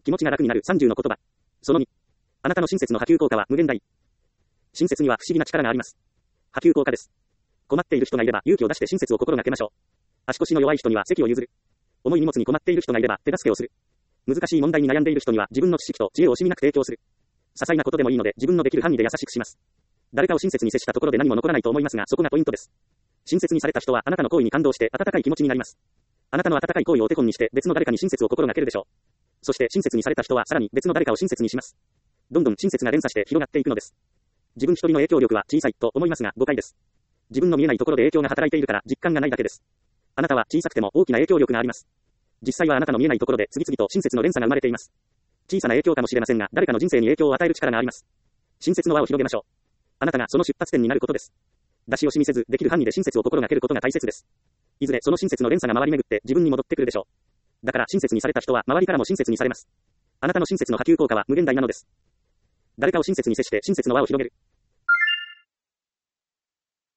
気持ちが楽になる30の言葉。その2。あなたの親切の波及効果は無限大。親切には不思議な力があります。波及効果です。困っている人がいれば勇気を出して親切を心がけましょう。足腰の弱い人には席を譲る。重い荷物に困っている人がいれば手助けをする。難しい問題に悩んでいる人には自分の知識と知恵を惜しみなく提供する。些細なことでもいいので自分のできる範囲で優しくします。誰かを親切に接したところで何も残らないと思いますが、そこがポイントです。親切にされた人はあなたの行為に感動して温かい気持ちになります。あなたの温かい行為をお手本にして別の誰かに親切を心がけるでしょう。そして親切にされた人はさらに別の誰かを親切にします。どんどん親切が連鎖して広がっていくのです。自分一人の影響力は小さいと思いますが誤解です。自分の見えないところで影響が働いているから実感がないだけです。あなたは小さくても大きな影響力があります。実際はあなたの見えないところで次々と親切の連鎖が生まれています。小さな影響かもしれませんが、誰かの人生に影響を与える力があります。親切の輪を広げましょう。あなたがその出発点になることです。出し惜しみせず、できる範囲で親切を心がけることが大切です。いずれその親切の連鎖が回り巡って自分に戻ってくるでしょう。だから親切にされた人は周りからも親切にされます。あなたの親切の波及効果は無限大なのです。誰かを親切に接して親切の輪を広げる。